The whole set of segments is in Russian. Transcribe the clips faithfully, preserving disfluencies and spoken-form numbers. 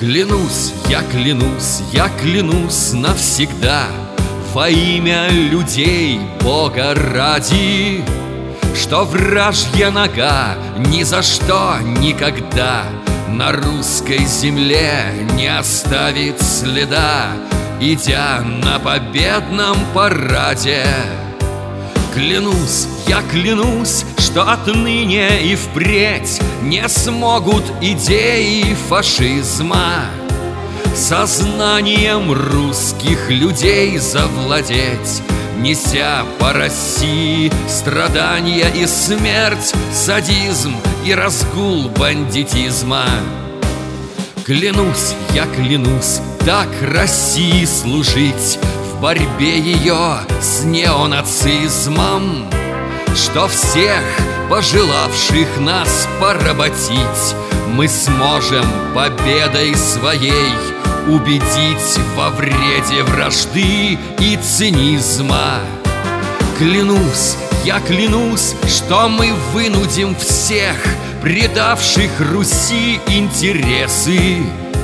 Клянусь, я клянусь, я клянусь навсегда во имя людей, Бога ради, что вражья нога ни за что никогда на русской земле не оставит следа, идя на победном параде. Клянусь, я клянусь, что отныне и впредь не смогут идеи фашизма сознанием русских людей завладеть, неся по России страдания и смерть, садизм и разгул бандитизма. Клянусь, я клянусь так России служить в борьбе ее с неонацизмом, что всех пожелавших нас поработить мы сможем победой своей убедить во вреде вражды и цинизма. Клянусь, я клянусь, что мы вынудим всех предавших Руси интересы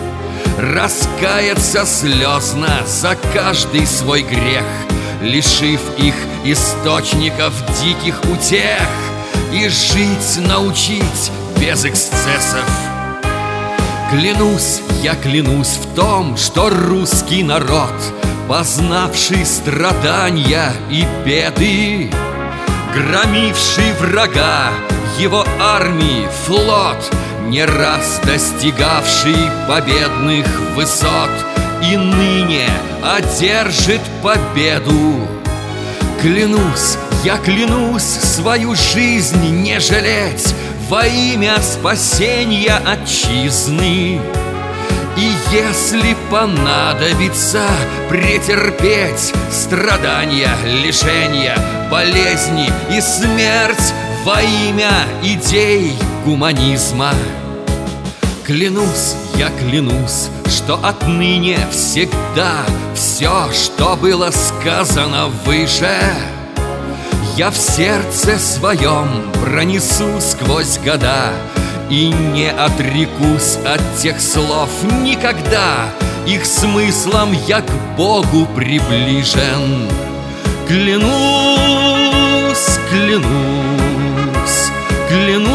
раскаяться слезно за каждый свой грех, лишив их источников диких утех, и жить научить без эксцессов. Клянусь, я клянусь в том, что русский народ, познавший страдания и беды, громивший врага, его армии, флот, не раз достигавший победных высот, и ныне одержит победу. Клянусь, я клянусь свою жизнь не жалеть во имя спасения отчизны. И если понадобится претерпеть страдания, лишения, болезни и смерть во имя идей гуманизма. Клянусь, я клянусь, что отныне всегда все, что было сказано выше, я в сердце своем пронесу сквозь года и не отрекусь от тех слов никогда. Их смыслом я к Богу приближен. Клянусь, клянусь, клянусь